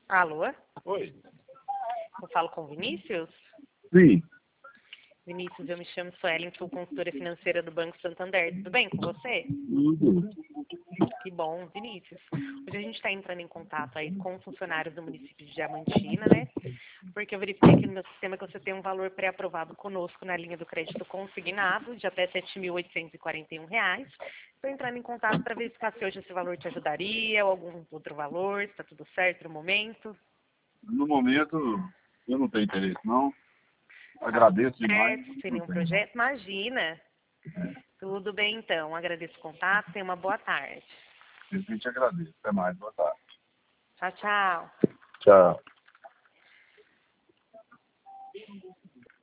Alô? Oi. Eu falo com o Vinícius? Sim. Vinícius, eu me chamo Suelen, sou consultora financeira do Banco Santander. Tudo bem com você? Tudo. Que bom, Vinícius. Hoje a gente está entrando em contato aí com funcionários do município de Diamantina, né? Porque eu verifiquei aqui no meu sistema que você tem um valor pré-aprovado conosco na linha do crédito consignado de até R$ 7.841. Estou entrando em contato para verificar se hoje esse valor te ajudaria ou algum outro valor, se está tudo certo no momento. No momento, eu não tenho interesse, não. Tá tudo Agradeço demais. certo, sem nenhum projeto? Imagina. Tudo bem, então. Agradeço o contato. Tenha uma boa tarde. Eu te agradeço. Até mais. Boa tarde. Tchau, tchau. Tchau.